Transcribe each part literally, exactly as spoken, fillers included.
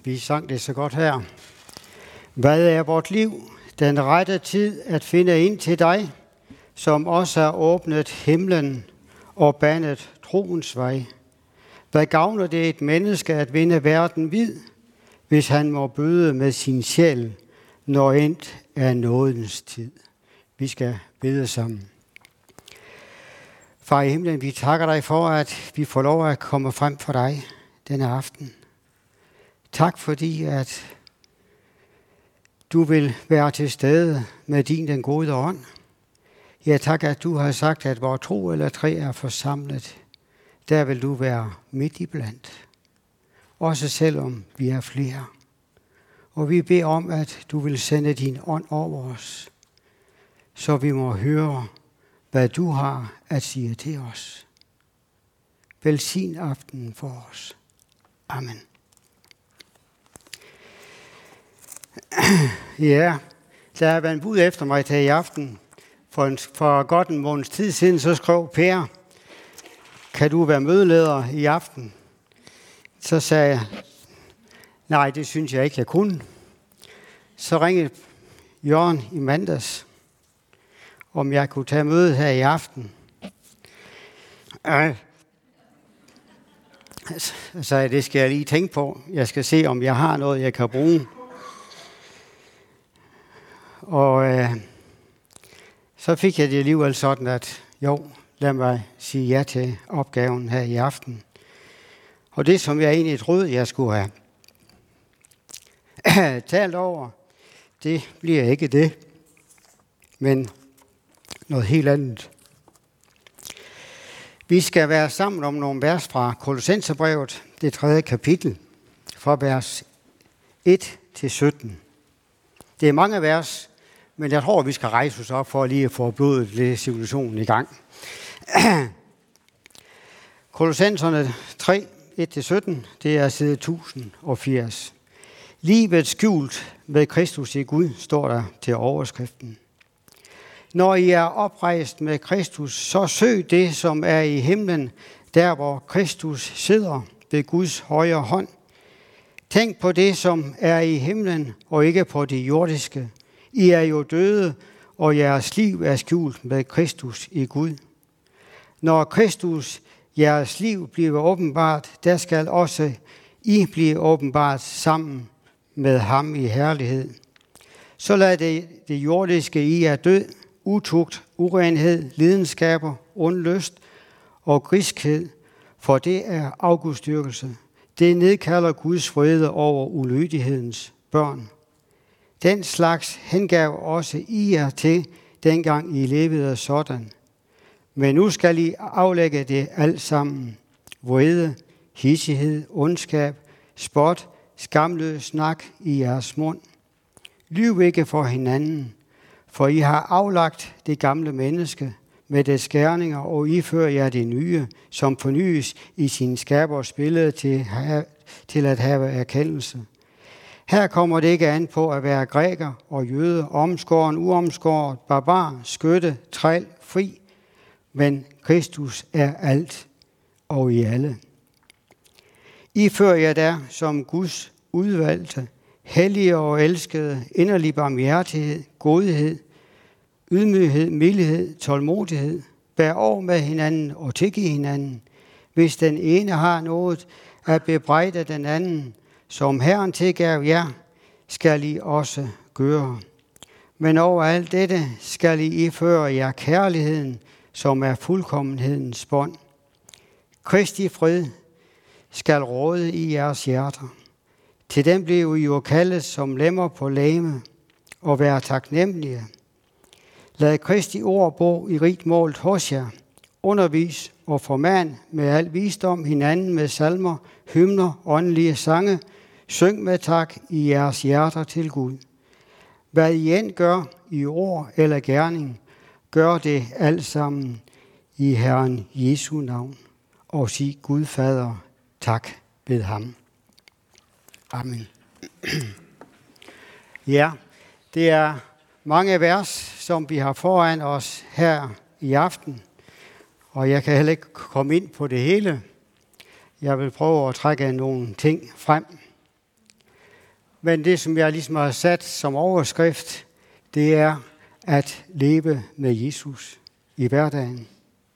Vi sang det så godt her. Hvad er vort liv? Den rette tid at finde ind til dig, som også har åbnet himlen og banet troens vej. Hvad gavner det et menneske at vinde verden vid, hvis han må bøde med sin sjæl, når endt er nådens tid? Vi skal bede sammen. Far i himlen, vi takker dig for, at vi får lov at komme frem for dig denne aften. Tak fordi, at du vil være til stede med din den gode ånd. Ja, tak, at du har sagt, at hvor to eller tre er forsamlet, der vil du være midt i blandt. Også selvom vi er flere. Og vi beder om, at du vil sende din ånd over os, så vi må høre, hvad du har at sige til os. Velsign aftenen for os. Amen. Ja, der er været en bud efter mig til i aften. For, en, for godt en måneds tid siden, så skrev Per, kan du være mødeleder i aften? Så sagde jeg, nej, det synes jeg ikke, jeg kunne. Så ringede Jørgen i mandags, om jeg kunne tage mødet her i aften. Øh. Så sagde jeg, det skal jeg lige tænke på. Jeg skal se, om jeg har noget, jeg kan bruge. Og øh, så fik jeg det alligevel sådan, at jo, lad mig sige ja til opgaven her i aften. Og det, som jeg egentlig troede, jeg skulle have talt over, det bliver ikke det, men noget helt andet. Vi skal være sammen om nogle vers fra Kolossenserbrevet, det tredje kapitel, fra vers et til sytten. Det er mange vers, men jeg tror, vi skal rejse os op for lige at få blodet lidt civilisationen i gang. Kolossenserne tre, et til sytten, det er side tusind og firs. Livet skjult med Kristus i Gud, står der til overskriften. Når I er oprejst med Kristus, så søg det, som er i himlen, der hvor Kristus sidder ved Guds højre hånd. Tænk på det, som er i himlen, og ikke på det jordiske. I er jo døde, og jeres liv er skjult med Kristus i Gud. Når Kristus, jeres liv, bliver åbenbart, der skal også I blive åbenbart sammen med ham i herlighed. Så lad det, det jordiske i jer død, utugt, urenhed, lidenskaber, ondlyst og griskhed, for det er afgudstyrkelse. Det nedkalder Guds vrede over ulydighedens børn. Den slags hengav også I jer til, dengang I levede sådan. Men nu skal I aflægge det alt sammen. Vrede, hissighed, ondskab, spot, skamløs snak i jeres mund. Lyv ikke for hinanden, for I har aflagt det gamle menneske med dets gerninger, og I fører jer det nye, som fornyes i sin skabers billede til, til at have erkendelse. Her kommer det ikke an på at være græker og jøde, omskåren, uomskåret, barbar, skytte, træl, fri, men Kristus er alt og i alle. I fører jer der som Guds udvalgte, hellige og elskede, inderlig barmhjertighed, godhed, ydmyghed, mildhed, tålmodighed, bær over med hinanden og tilgive hinanden. Hvis den ene har noget at bebrejde den anden, som Herren tilgav jer, skal I også gøre. Men over alt dette skal I iføre jer kærligheden, som er fuldkommenhedens bånd. Kristi fred skal råde i jeres hjerter. Til dem blev I jo kaldet som lemmer på legeme og være taknemmelige. Lad Kristi ord bo i rigt målt hos jer. Undervis og forman med al visdom hinanden med salmer, hymner, åndelige sange. Syng med tak i jeres hjerter til Gud. Hvad I end gør i ord eller gerning, gør det alt sammen i Herren Jesu navn. Og sig Gud Fader, tak ved ham. Amen. Ja, det er mange vers, som vi har foran os her i aften. Og jeg kan heller ikke komme ind på det hele. Jeg vil prøve at trække nogle ting frem. Men det, som jeg ligesom har sat som overskrift, det er at leve med Jesus i hverdagen.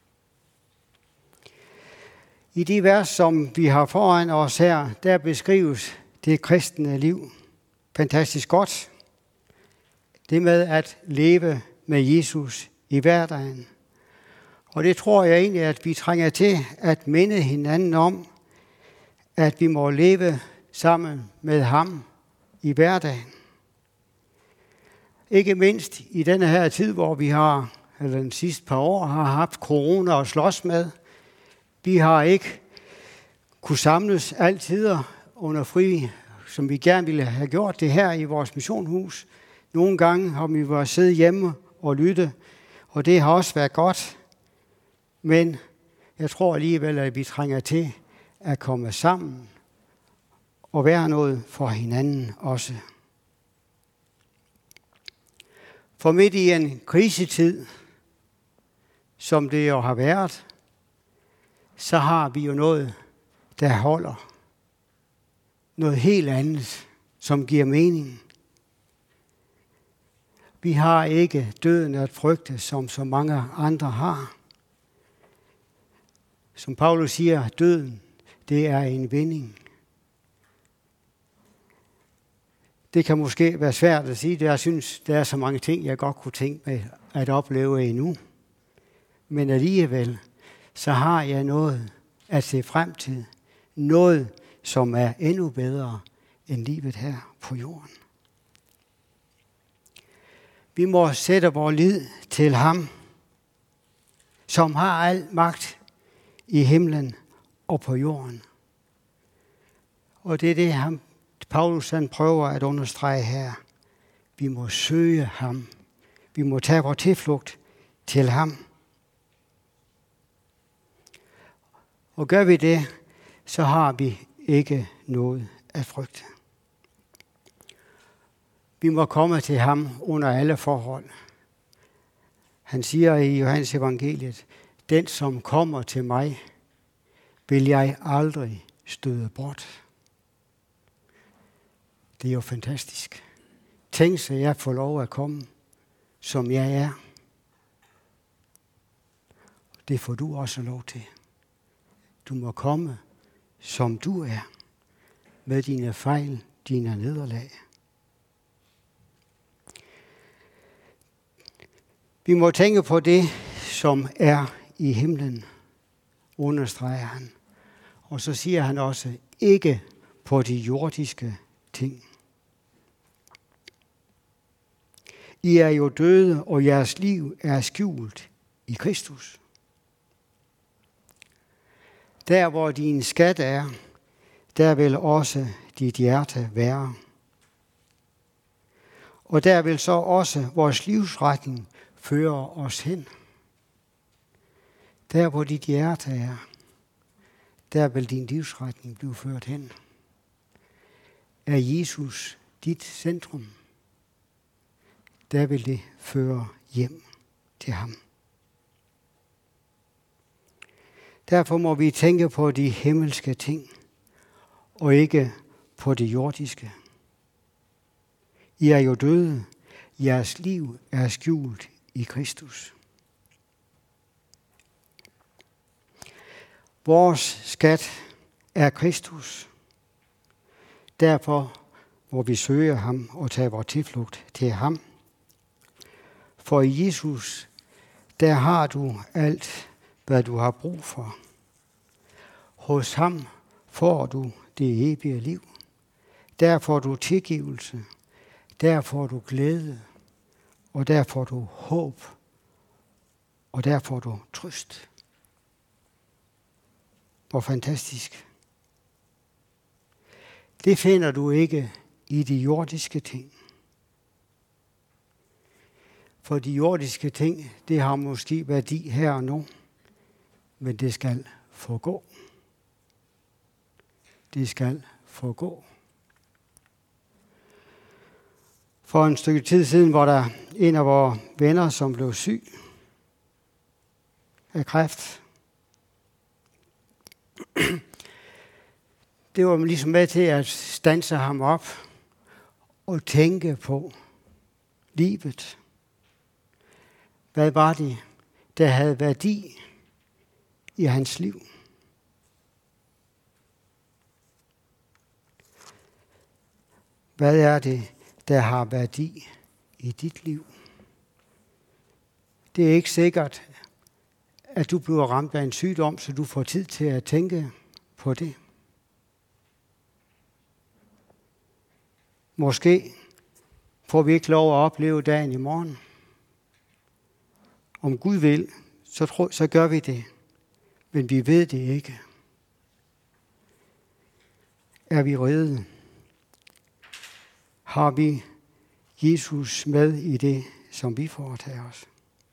I de vers, som vi har foran os her, der beskrives det kristne liv fantastisk godt. Det med at leve med Jesus i hverdagen. Og det tror jeg egentlig, at vi trænger til at minde hinanden om, at vi må leve sammen med ham i hverdagen. Ikke mindst i denne her tid, hvor vi har, eller den sidste par år, har haft corona at slås med. Vi har ikke kunne samles altid under fri, som vi gerne ville have gjort det her i vores missionshus. Nogle gange har vi været sidde hjemme og lytte, og det har også været godt. Men jeg tror alligevel, at vi trænger til at komme sammen og være noget for hinanden også. For midt i en krisetid, som det jo har været, så har vi jo noget, der holder. Noget helt andet, som giver mening. Vi har ikke døden at frygte, som så mange andre har. Som Paulus siger, døden, det er en vinding. Det kan måske være svært at sige, jeg synes, der er så mange ting, jeg godt kunne tænke mig at opleve endnu. Men alligevel, så har jeg noget at se frem til. Noget, som er endnu bedre end livet her på jorden. Vi må sætte vores lid til ham, som har al magt i himlen og på jorden. Og det er det, ham, Paulus han prøver at understrege her. Vi må søge ham. Vi må tage vores tilflugt til ham. Og gør vi det, så har vi ikke noget at frygte. Vi må komme til ham under alle forhold. Han siger i Johannes evangeliet, den som kommer til mig, vil jeg aldrig støde bort. Det er jo fantastisk. Tænk sig, at jeg får lov at komme, som jeg er. Det får du også lov til. Du må komme, som du er, med dine fejl, dine nederlag. Vi må tænke på det, som er i himlen, understreger han. Og så siger han også, ikke på de jordiske ting. I er jo døde, og jeres liv er skjult i Kristus. Der, hvor din skat er, der vil også dit hjerte være. Og der vil så også vores livsretning føre os hen. Der, hvor dit hjerte er, der vil din livsretning blive ført hen. Er Jesus dit centrum, der vil det føre hjem til ham. Derfor må vi tænke på de himmelske ting, og ikke på det jordiske. I er jo døde, jeres liv er skjult i Kristus. Vores skat er Kristus. Derfor må vi søge ham og tage vores tilflugt til ham. For i Jesus, der har du alt, hvad du har brug for. Hos ham får du det evige liv. Der får du tilgivelse. Der får du glæde. Og der får du håb. Og der får du trøst. Hvor fantastisk. Det finder du ikke i de jordiske ting. For de jordiske ting, det har måske værdi her og nu, men det skal forgå. Det skal forgå. For en stykke tid siden var der en af vores venner, som blev syg af kræft. Det var ligesom med til at standse ham op og tænke på livet. Hvad var det, der havde værdi i hans liv? Hvad er det, der har værdi i dit liv? Det er ikke sikkert, at du bliver ramt af en sygdom, så du får tid til at tænke på det. Måske får vi ikke lov at opleve dagen i morgen. Om Gud vil, så, tro, så gør vi det. Men vi ved det ikke. Er vi rede? Har vi Jesus med i det, som vi foretager os?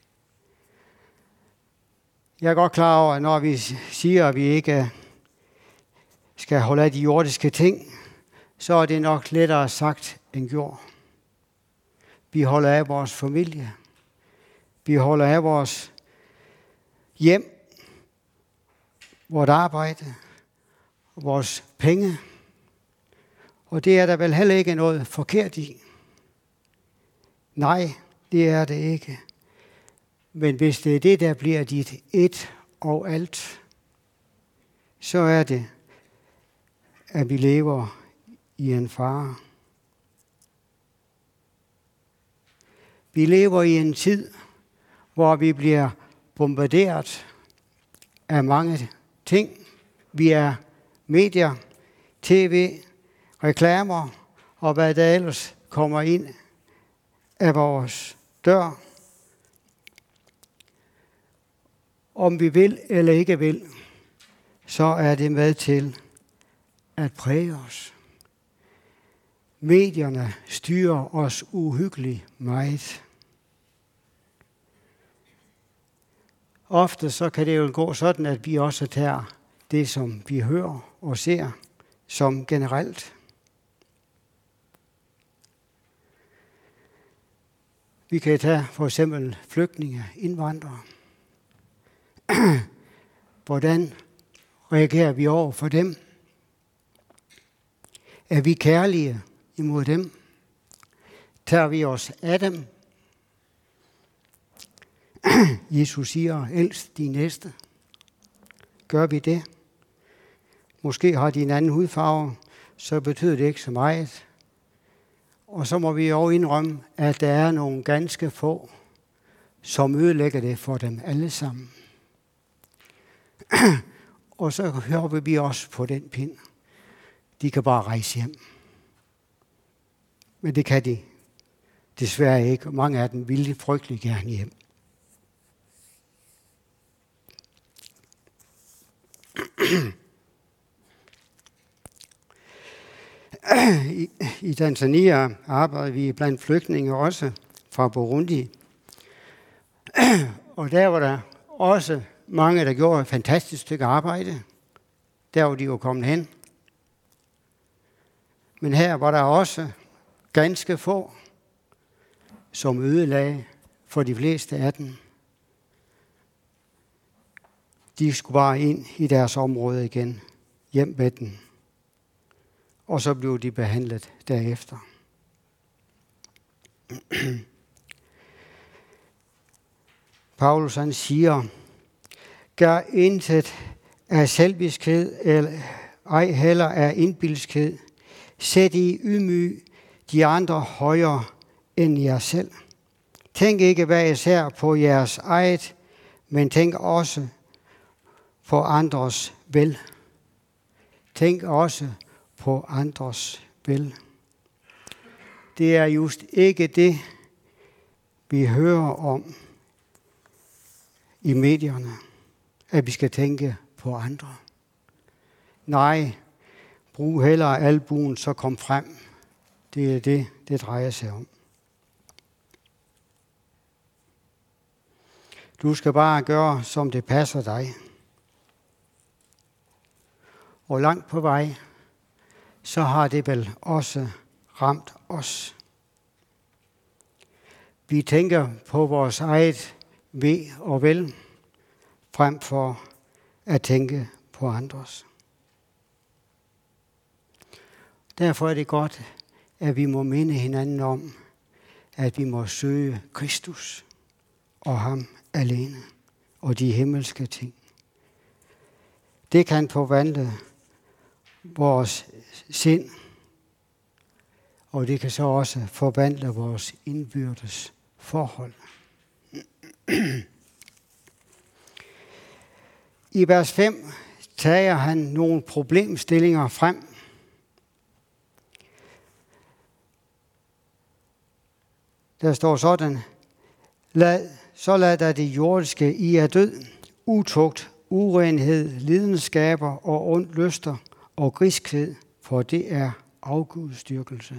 Jeg er godt klar over, at når vi siger, at vi ikke skal holde af de jordiske ting, så er det nok lettere sagt end gjort. Vi holder af vores familie. Vi holder af vores hjem, vores arbejde, vores penge. Og det er der vel heller ikke noget forkert i. Nej, det er det ikke. Men hvis det er det, der bliver dit et og alt, så er det, at vi lever i en fare. Vi lever i en tid, hvor vi bliver bombarderet af mange ting. Vi er medier, tv, reklamer og hvad der ellers kommer ind af vores dør. Om vi vil eller ikke vil, så er det med til at præge os. Medierne styrer os uhyggeligt meget. Ofte så kan det jo gå sådan, at vi også tager det, som vi hører og ser, som generelt. Vi kan tage for eksempel flygtninge, indvandrere. Hvordan reagerer vi over for dem? Er vi kærlige imod dem? Tager vi os af dem? Jesus siger, elsk din næste. Gør vi det? Måske har de en anden hudfarve, så betyder det ikke så meget. Og så må vi jo indrømme, at der er nogle ganske få, som ødelægger det for dem alle sammen. Og så hører vi også på den pind. De kan bare rejse hjem. Men det kan de desværre ikke. Mange af dem vil frygtelig gerne hjem. I, I Tanzania arbejder vi blandt flygtninge også fra Burundi. Og der var der også mange, der gjorde et fantastisk stykke arbejde. Der hvor de var kommet hen. Men her var der også ganske få, som ødelagde for de fleste af dem. De skulle bare ind i deres område igen, hjem med den. Og så blev de behandlet derefter. Paulus han siger, gør intet af selviskhed, eller ej heller af indbilskhed. Sæt I ydmyg de andre højere end jer selv. Tænk ikke hver især på jeres eget, men tænk også på andres vel. Tænk også på andres vel. Det er just ikke det, vi hører om i medierne, at vi skal tænke på andre. Nej, brug hellere albuen, så kom frem. Det er det, det drejer sig om. Du skal bare gøre, som det passer dig. Og langt på vej, så har det vel også ramt os. Vi tænker på vores eget ve og vel, frem for at tænke på andres. Derfor er det godt, at vi må minde hinanden om, at vi må søge Kristus og ham alene og de himmelske ting. Det kan forvandle vores sind, og det kan så også forvandle vores indbyrdes forhold. I vers fem tager han nogle problemstillinger frem. Der står sådan: lad, så lad der det jordiske i er død, utugt, urenhed, lidenskaber og ondt lyster og griskhed, for det er afgudstyrkelse.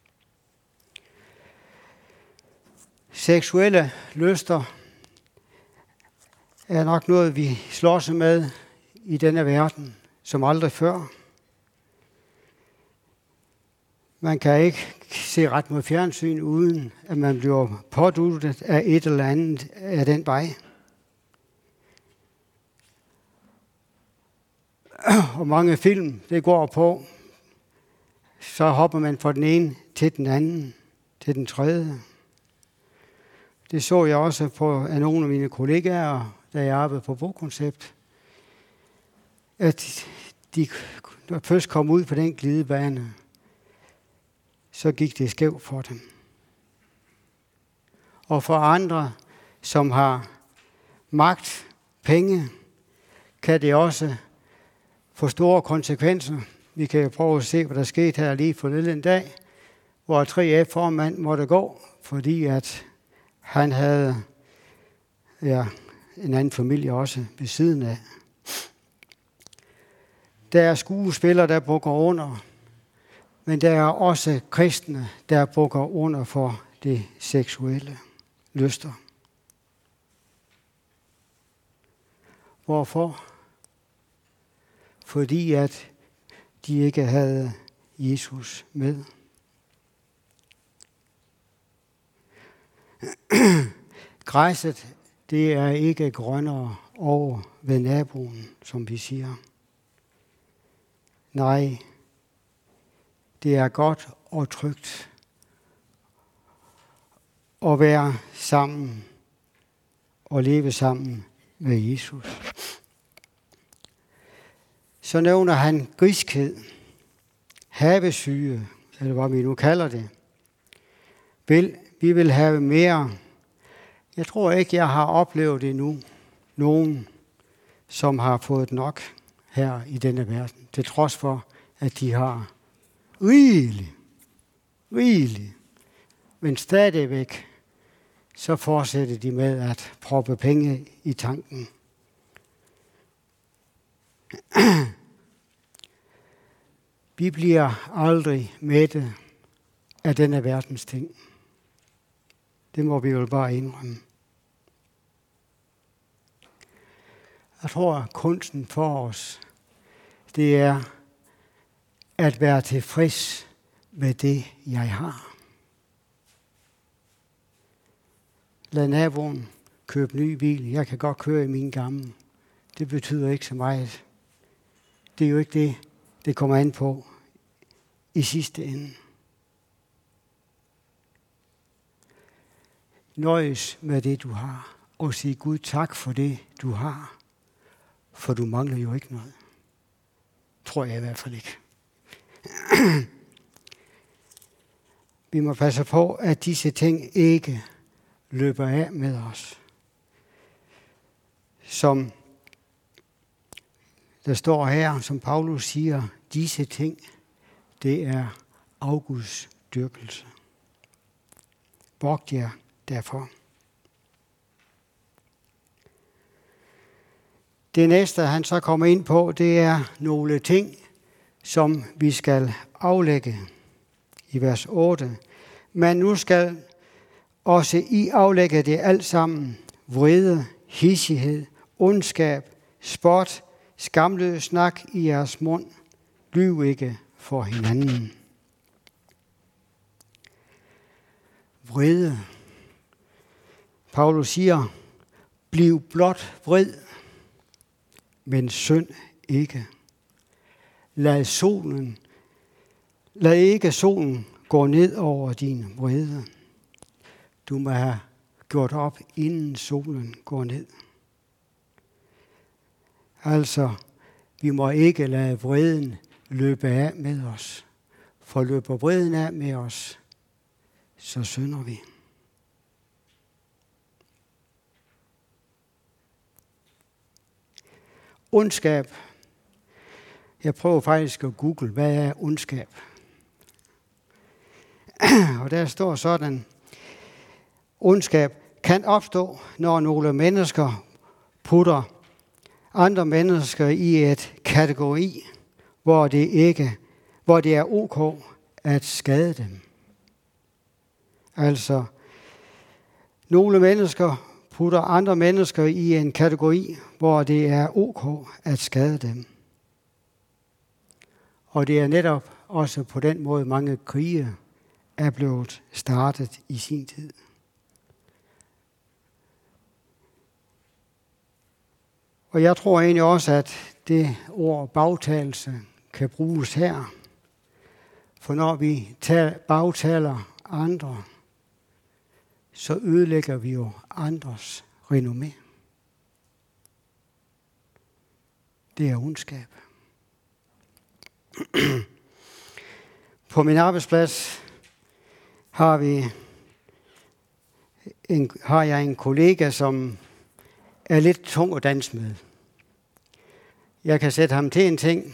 Seksuelle lyster er nok noget, vi slås med i denne verden, som aldrig før. Man kan ikke se ret mod fjernsyn, uden at man bliver påduttet af et eller andet af den vej. Og mange film, det går på, så hopper man fra den ene til den anden, til den tredje. Det så jeg også på af nogle af mine kollegaer, da jeg arbejdede på Bokoncept, at de først kom ud på den glidebane, så gik det skævt for dem. Og for andre, som har magt, penge, kan det også få store konsekvenser. Vi kan jo prøve at se, hvad der skete her lige forleden en dag, hvor tre F-formand måtte gå, fordi at han havde ja, en anden familie også ved siden af. Der er skuespillere, der bukker under, men der er også kristne, der bukker under for det seksuelle lyster. Hvorfor? Fordi at de ikke havde Jesus med. Græsset, det er ikke grønnere over ved naboen, som vi siger. Nej, det er godt og trygt at være sammen og leve sammen med Jesus. Så nævner han griskhed, havesyge, eller hvad vi nu kalder det. Vil, vi vil have mere. Jeg tror ikke, jeg har oplevet endnu nogen, som har fået nok her i denne verden, til trods for, at de har rigeligt, rigeligt. Men stadigvæk, så fortsætter de med at proppe penge i tanken. Vi bliver aldrig mætte af denne verdens ting. Det må vi jo bare indrømme. Jeg tror, at kunsten for os, det er at være tilfreds med det, jeg har. Lad naboen købe ny bil. Jeg kan godt køre i min gamle. Det betyder ikke så meget. Det er jo ikke det, det kommer an på i sidste ende. Nøjes med det, du har, og sig Gud tak for det, du har. For du mangler jo ikke noget. Tror jeg i hvert fald ikke. Vi må passe på, at disse ting ikke løber af med os. Som der står her, som Paulus siger, disse ting, det er Augusts dyrkelse. Vogt jer derfor. Det næste, han så kommer ind på, det er nogle ting, som vi skal aflægge i vers otte. Men nu skal også I aflægge det alt sammen. Vrede, hidsighed, ondskab, spot, skamløs snak i jeres mund. Lyv ikke for hinanden. Vrede. Paulus siger, bliv blot vred, men synd ikke. Lad solen, lad ikke solen gå ned over din vrede. Du må have gjort op, inden solen går ned. Altså, vi må ikke lade vreden løbe af med os. For løber vreden af med os, så synder vi. Ondskab. Jeg prøver faktisk at google, hvad er ondskab? Og der står sådan, ondskab kan opstå, når nogle mennesker putter andre mennesker i et kategori, hvor det ikke, hvor det er ok at skade dem. Altså, nogle mennesker putter andre mennesker i en kategori, hvor det er ok at skade dem. Og det er netop også på den måde, mange krige er blevet startet i sin tid. Og jeg tror egentlig også, at det ord bagtalelse kan bruges her. For når vi bagtaler andre, så ødelægger vi jo andres renommé. Det er ondskab. På min arbejdsplads har, vi en, har jeg en kollega, som er lidt tung at danse med. Jeg kan sætte ham til en ting,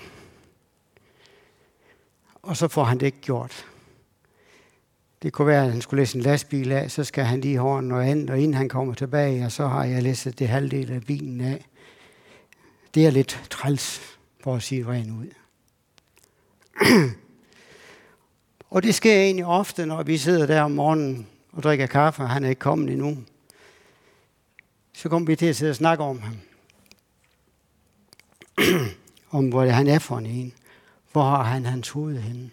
og så får han det ikke gjort. Det kunne være, at han skulle læse en lastbil af, så skal han lige have noget andet, og inden han kommer tilbage, og så har jeg læsset det halvdel af bilen af. Det er lidt træls, for at sige det rent ud. Og det sker egentlig ofte, når vi sidder der om morgenen og drikker kaffe, og han er ikke kommet endnu. Så kommer vi til at sidde og snakke om ham. Om hvor han er for en. Hvor har han hans hoved henne?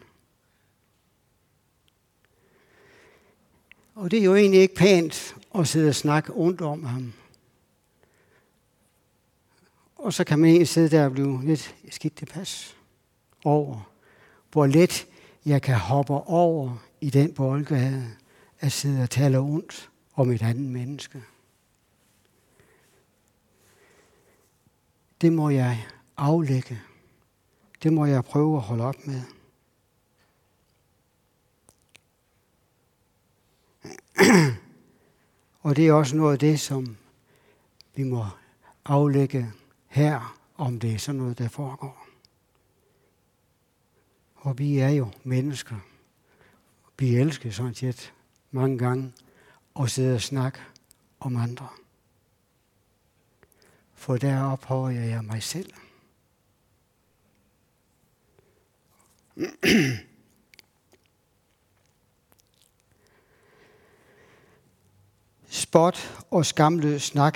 Og det er jo egentlig ikke pænt at sidde og snakke ondt om ham. Og så kan man egentlig sidde der og blive lidt skidt tilpas over, hvor let jeg kan hoppe over i den boldgade at sidde og tale ondt om et andet menneske. Det må jeg aflægge. Det må jeg prøve at holde op med. Og det er også noget af det, som vi må aflægge her, om det er sådan noget, der foregår. Og vi er jo mennesker. Vi elsker sådan set mange gange at sidde og snakke om andre. For der ophøjer jeg mig selv. Spot og skamløs snak.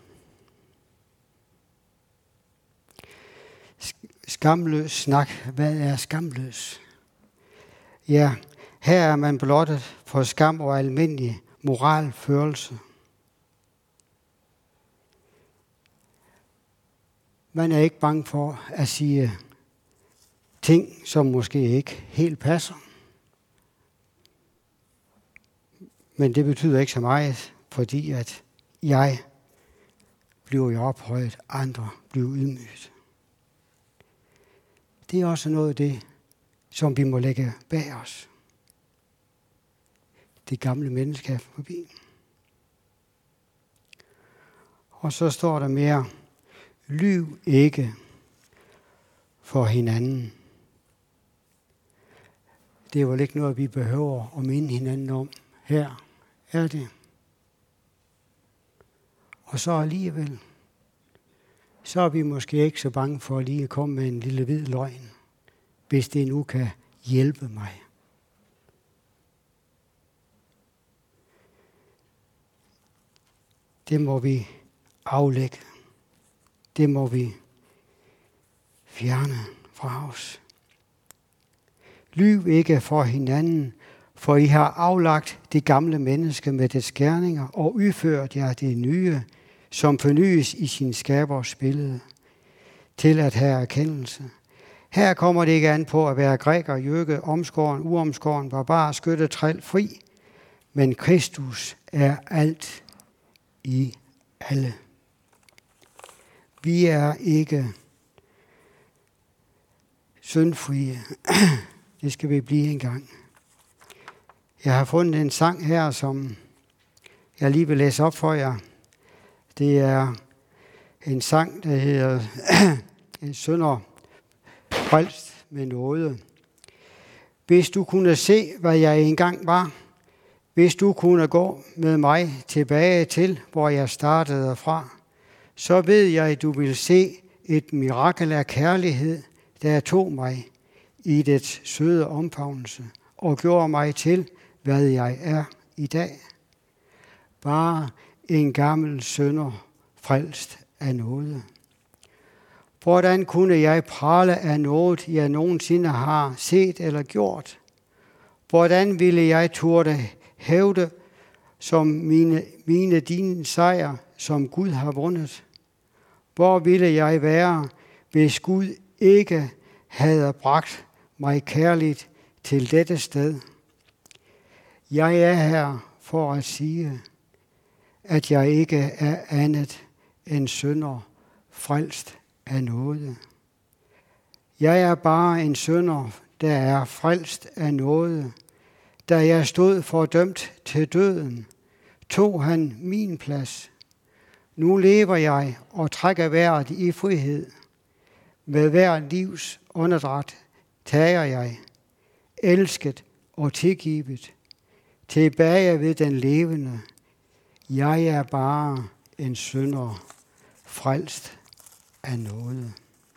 Skamløs snak. Hvad er skamløs? Ja, her er man blottet for skam og almindelig moralførelse. Man er ikke bange for at sige ting, som måske ikke helt passer. Men det betyder ikke så meget, fordi at jeg bliver jo ophøjet, andre bliver ydmyget. Det er også noget af det, som vi må lægge bag os. Det gamle menneske er forbi. Og så står der mere, lyv ikke for hinanden. Det er vel ikke noget, vi behøver at minde hinanden om. Her er det. Og så alligevel, så er vi måske ikke så bange for at lige at komme med en lille hvid løgn, hvis det nu kan hjælpe mig. Det må vi aflægge. Det må vi fjerne fra os. Lyv ikke for hinanden, for I har aflagt det gamle menneske med dets gerninger og udført jer det nye, som fornyes i sin skabers billede, til at have erkendelse. Her kommer det ikke an på at være græker, jøde, omskåren, uomskåren, barbar, skytte, træl, fri. Men Kristus er alt i alle. Vi er ikke syndfrie. Det skal vi blive engang. Jeg har fundet en sang her, som jeg lige vil læse op for jer. Det er en sang, der hedder En synder frelst med nåde. Hvis du kunne se, hvad jeg engang var, hvis du kunne gå med mig tilbage til, hvor jeg startede fra, så ved jeg, du vil se et mirakel af kærlighed, der tog mig i dets søde omfavnelse og gjorde mig til, hvad jeg er i dag. Bare en gammel synder frelst af nåde. Hvordan kunne jeg prale af noget, jeg nogensinde har set eller gjort? Hvordan ville jeg turde hævde som mine, mine dine sejr, som Gud har vundet? Hvor ville jeg være, hvis Gud ikke havde bragt mig kærligt til dette sted? Jeg er her for at sige, at jeg ikke er andet end synder frelst af nåde. Jeg er bare en synder, der er frelst af nåde. Da jeg stod fordømt til døden, tog han min plads. Nu lever jeg og trækker vejret i frihed. Med hver livs åndedræt tager jeg, elsket og tilgivet, tilbage ved den levende. Jeg er bare en synder, frelst af nåde.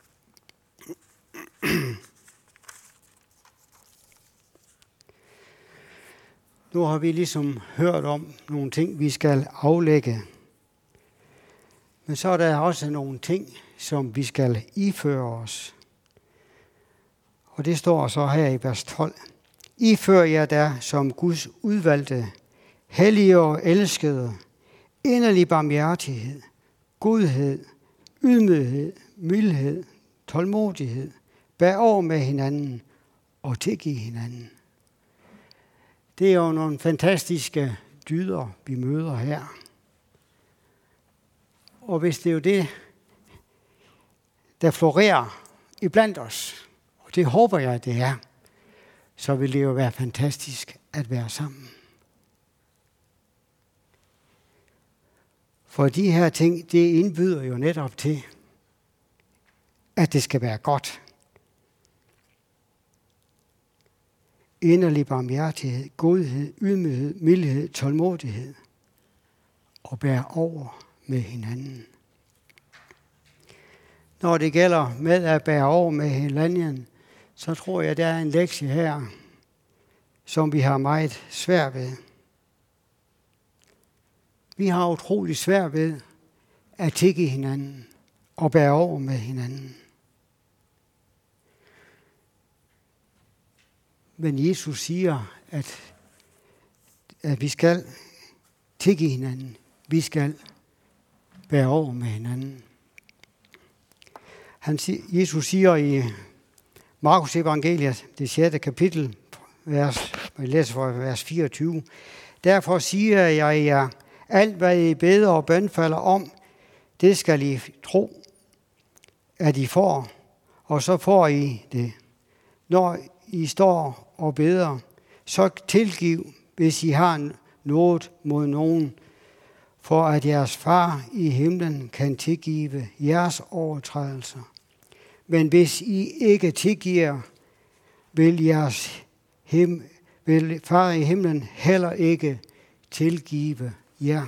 Nu har vi ligesom hørt om nogle ting, vi skal aflægge. Men så er der også nogle ting, som vi skal iføre os. Og det står så her i vers tolv. Ifør jer der som Guds udvalgte, hellige og elskede, inderlig barmhjertighed, godhed, ydmyghed, mildhed, tålmodighed, bær over med hinanden og tilgive hinanden. Det er jo nogle fantastiske dyder, vi møder her. Og hvis det er jo det, der florerer iblandt os, og det håber jeg, det er, så vil det jo være fantastisk at være sammen. For de her ting, det indbyder jo netop til, at det skal være godt. Inderlig barmhjertighed, godhed, ydmyghed, mildhed, tålmodighed og bære over med hinanden. Når det gælder med at bære over med hinanden, så tror jeg, der er en lektie her, som vi har meget svært ved. Vi har utrolig svært ved at tilgive hinanden og bære over med hinanden. Men Jesus siger, at, at vi skal tilgive hinanden. Vi skal bære over med hinanden. Han, Jesus siger i Markus evangeliet, det sjette kapitel, vers, jeg læser fra vers fireogtyve. Derfor siger jeg jer, alt hvad I beder og bønfalder om, det skal I tro, at I får, og så får I det. Når I står og beder, så tilgiv, hvis I har noget mod nogen, for at jeres far i himlen kan tilgive jeres overtrædelser. Men hvis I ikke tilgiver, vil jeres him, vil far i himlen heller ikke tilgive jer.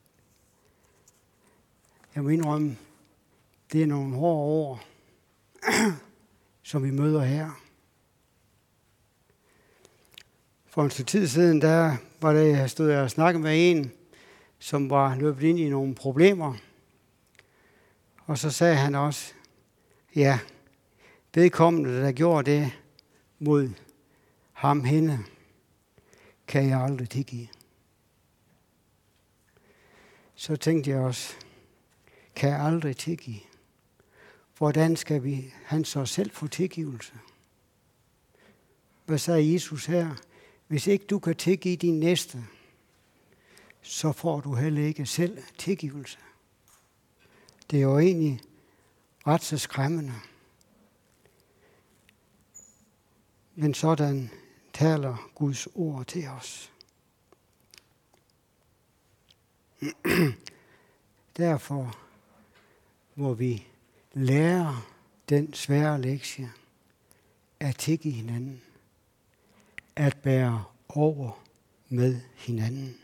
Jeg må indrømme, det er nogle hårde ord, som vi møder her. For en stykke tid siden, der var det, jeg stod og snakkede med en, som var løbet ind i nogle problemer. Og så sagde han også, ja, vedkommende, der gjorde det mod ham, hende, kan jeg aldrig tilgive. Så tænkte jeg også, kan jeg aldrig tilgive? hvordan skal vi, han så selv få tilgivelse? Hvad sagde Jesus her? Hvis ikke du kan tilgive din næste, så får du heller ikke selv tilgivelse. Det er jo egentlig ret så skræmmende. Men sådan taler Guds ord til os. Derfor må vi lære den svære lektie at tilgive hinanden, at bære over med hinanden.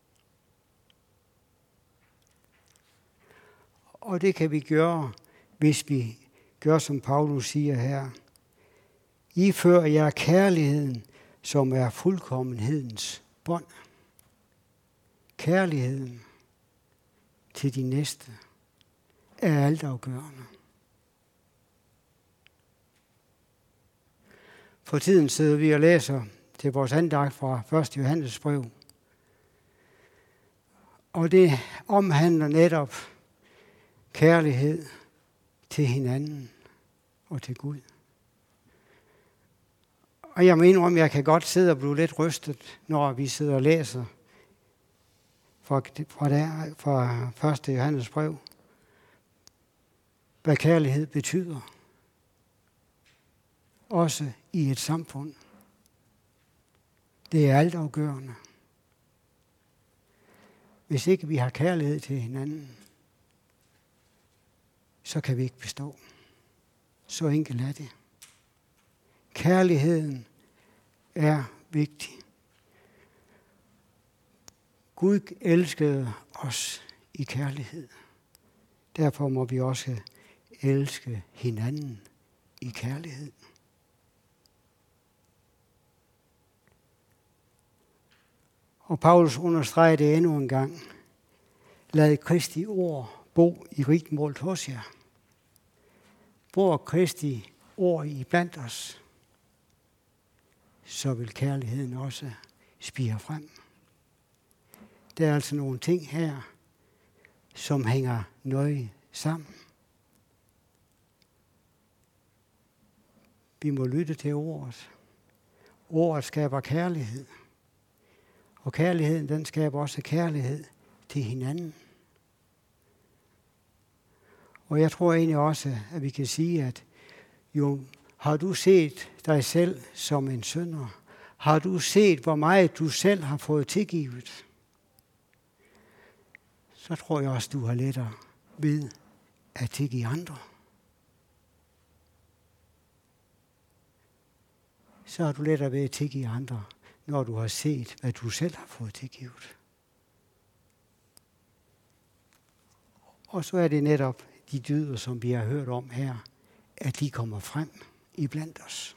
Og det kan vi gøre, hvis vi gør, som Paulus siger her. I fører jer kærligheden, som er fuldkommenhedens bånd. Kærligheden til de næste er altafgørende. For tiden sidder vi og læser til vores andagt fra første Johannes brev. Og det omhandler netop kærlighed til hinanden og til Gud. Og jeg mener om, jeg kan godt sidde og blive lidt rystet, når vi sidder og læser fra, fra, der, fra første Johannes brev, hvad kærlighed betyder. Også i et samfund. Det er altafgørende. Hvis ikke vi har kærlighed til hinanden, så kan vi ikke bestå. Så enkelt er det. Kærligheden er vigtig. Gud elskede os i kærlighed. Derfor må vi også elske hinanden i kærlighed. Og Paulus understreger det endnu en gang. Lad Kristi ord bo i rigt mål hos jer. Bor Kristi ord i blandt os, så vil kærligheden også spire frem. Der er altså nogle ting her, som hænger nøje sammen. Vi må lytte til ordet. Ordet skaber kærlighed. Og kærligheden, den skaber også kærlighed til hinanden. Og jeg tror egentlig også, at vi kan sige, at jo, har du set dig selv som en synder? Har du set, hvor meget du selv har fået tilgivet? Så tror jeg også, du har lettere ved at tilgive andre. Så har du lettere ved at tilgive andre, når du har set, hvad du selv har fået tilgivet. Og så er det netop de dyder, som vi har hørt om her, at de kommer frem iblandt os.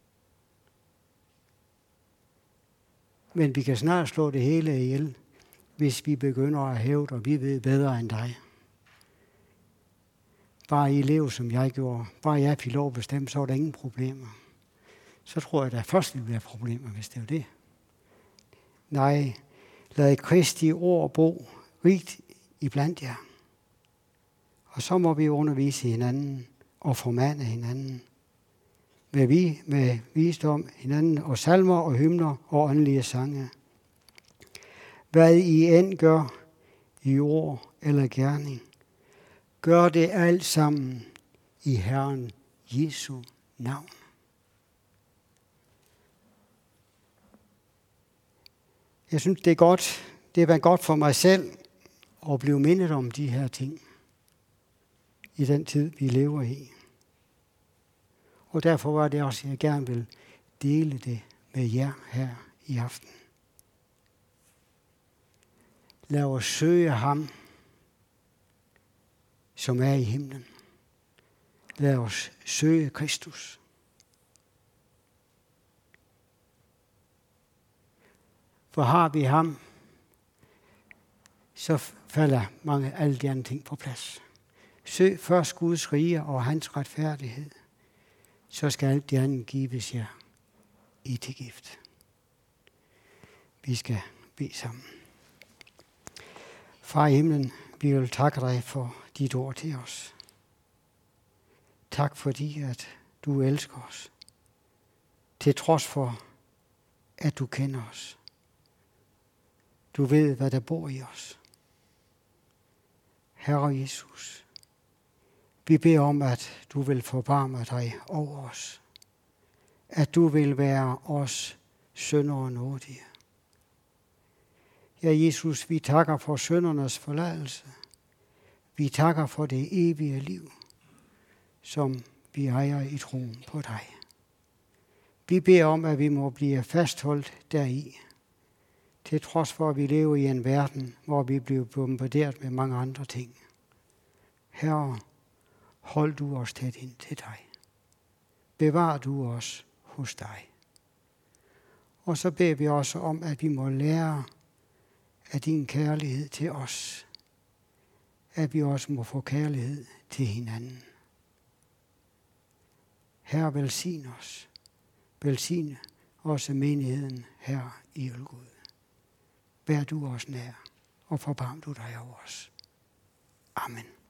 Men vi kan snart slå det hele ihjel, hvis vi begynder at hævde, og vi ved bedre end dig. Bare I lever, som jeg gjorde. Bare jeg fik lov at bestemme, så er der ingen problemer. Så tror jeg, der først vil være problemer, hvis det er det. Nej, lad Kristi ord bo rigt iblandt jer. Og så må vi undervise hinanden og formane hinanden. Med, vi, med visdom hinanden og salmer og hymner og åndelige sange. Hvad I end gør i ord eller gerning, gør det alt sammen i Herren Jesu navn. Jeg synes, det er godt, det er godt for mig selv at blive mindet om de her ting i den tid, vi lever i. Og derfor var det også, at jeg gerne vil dele det med jer her i aften. Lad os søge ham, som er i himlen. Lad os søge Kristus. For har vi ham, så falder mange alle de andre ting på plads. Søg først Guds rige og hans retfærdighed, så skal alt det andet gives jer i tilgift. Vi skal bede sammen. Far i himlen, vi vil takke dig for dit ord til os. Tak fordi, at du elsker os. Til trods for, at du kender os. Du ved, hvad der bor i os. Herre Jesus, vi beder om, at du vil forbarme dig over os. At du vil være os syndere nådige. Ja, Jesus, vi takker for syndernes forladelse. Vi takker for det evige liv, som vi ejer i troen på dig. Vi beder om, at vi må blive fastholdt deri, til trods for, at vi lever i en verden, hvor vi bliver bombarderet med mange andre ting. Herre, hold du os tæt ind til dig. Bevar du os hos dig. Og så beder vi også om, at vi må lære af din kærlighed til os. At vi også må få kærlighed til hinanden. Herre, velsign os. Velsigne også menigheden her i Ølgod. Vær du os nær, og forbarm du dig over os. Amen.